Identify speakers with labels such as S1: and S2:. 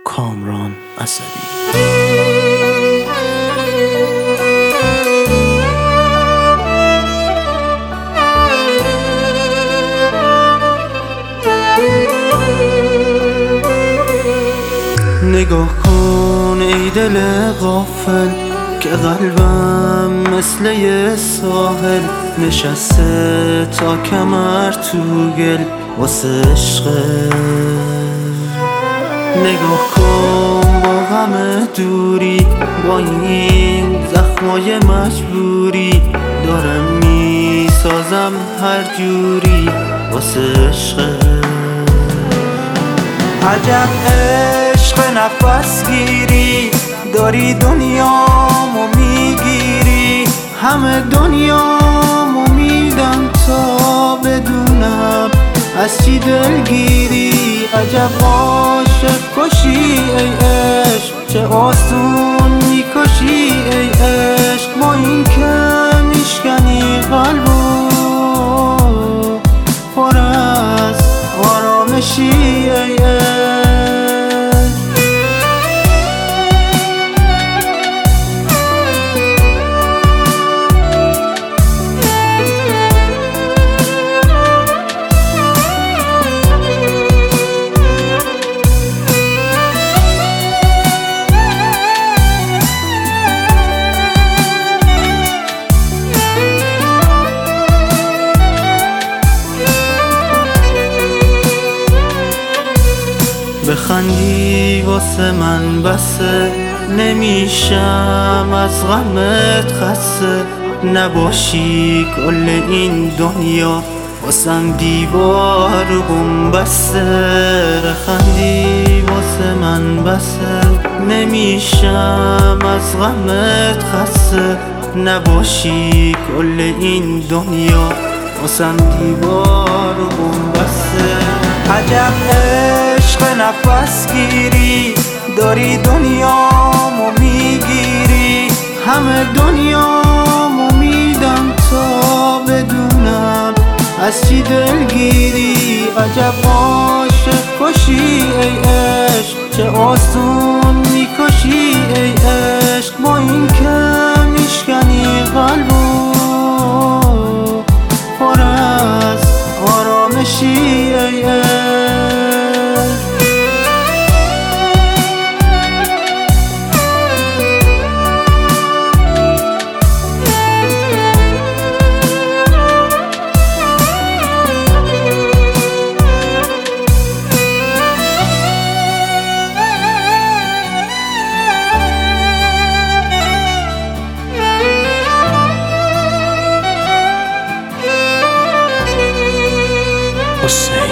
S1: کامران اسدی. نگاه کن ای دل غافل که قلبم مثل یه ساحل نشسته تا کمر تو گل واسه عشقه. نگاه کن با غم دوری، با این زخمای مجبوری دارم میسازم هر جوری واسه عشقه. عجب عشق نفس گیری داری، دنیامو میگیری، همه دنیامو میدم تا بدونم از چی دلگیری. عجب عاشق کشی ای عشق، چه آسون میکشی ای عشق، با این که میشکنی قلبو پر از آرامشی ای عشق. بخندی واسه من بسه، نمیشم از غمت خسته، نباشی کل این دنیا واسم دیوار بسته. بخندی واسه من بسه، نمیشم از غمت خسته، نباشی کل این دنیا واسم دیوار بسته. عجب عشق نفس گیری داری، دنیامو میگیری، همه دنیامو میدم تا بدونم از چی دلگیری. عجب عاشق کشی ای عشق، چه آسون میکشی ای عشق، با این که میشکنی قلبو پر از آرامشی ای عشق. Hussein.